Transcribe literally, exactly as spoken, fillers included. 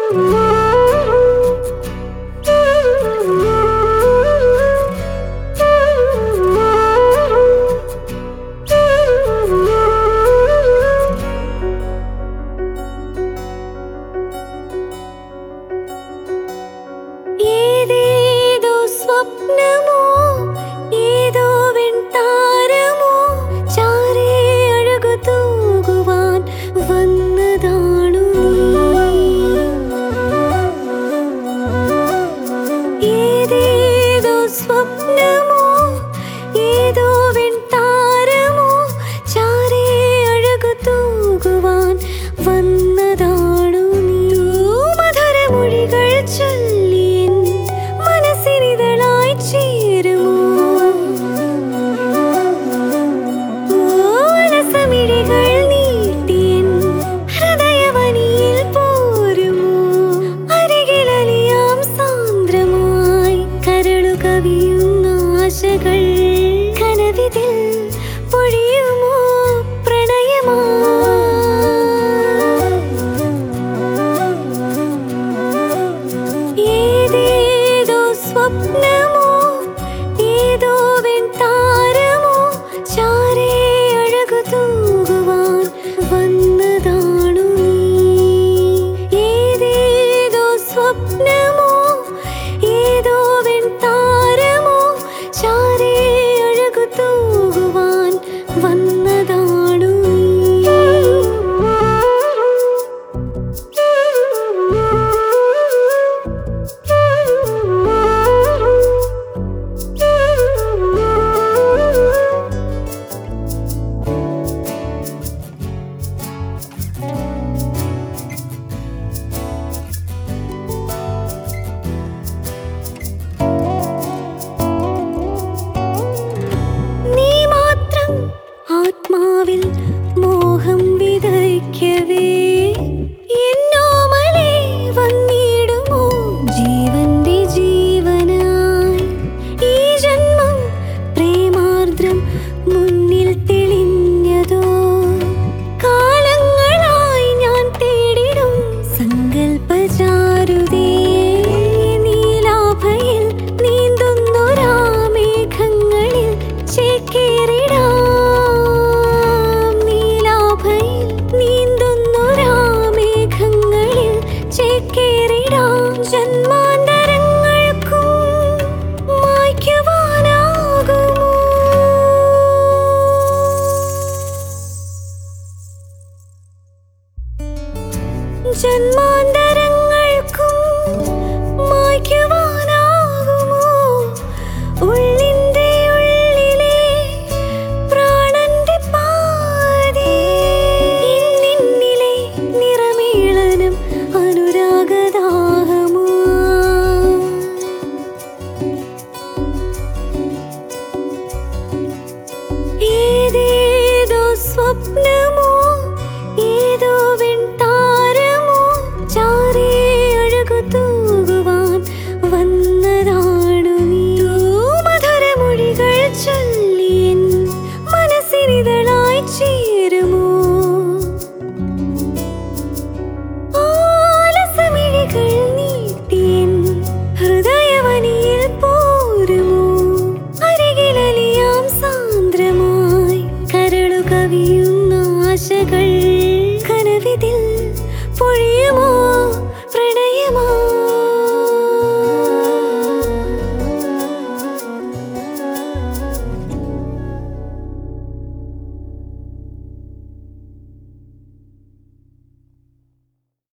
ഏതേതോ സ്വപ്നമോ ഏതോ വെൺതാരമോ ചാരേ അഴകു തൂകുവാൻ വന്നതാണു നീ. ഏതേതോ സ്വപ്നമോ ഏതോ വെൺതാരമോ ചാരേ അഴകു തൂകുവാൻ വന്നതാണു നീ. മധുരമൊഴികൾ ചൊല്ലി മനസ്സിനിതളായി ചേരുമോ? മനസമിഴികൾ നീട്ടിയൻ ഹൃദയവനിയിൽ പോരുമോ? അരികിലലിയാം സാന്ദ്രമായി കരളു കവിയുന്ന ആശകൾ കനവിതിൽ പൊഴിയുമോ പ്രണയമാ? സ്വപ്നമോ ഏതോ വെൺതാരമോ ചാരേ അഴകു തൂകുവാൻ വന്നതാണു നീ. ഏതേതോ സ്വപ്നമോ ഏതോ വെൺതാരമോ ചാരേ അഴകു തൂകുവാൻ വന്നതാണു നീ. ആത്മാവിൽ മോഹം വിതയ്ക്കവേ എന്നോമലേ വന്നിടുമോ ജീവന്റെ ജീവനായി. ഈ ജന്മം പ്രേമാർദ്രം മുന്നിൽ തെളിഞ്ഞതോ കാലങ്ങളായി ഞാൻ തേടിടും സങ്കൽപ്പചാരുതേ. നീലാഭയിൽ നീന്തുന്നൊരാ മേഘങ്ങളിൽ ചേക്കേറിടാം. ജന്മാന്തരങ്ങൾക്കും മായ്ക്കുവാനാകുമോ? ജന്മാന്തരങ്ങൾക്കും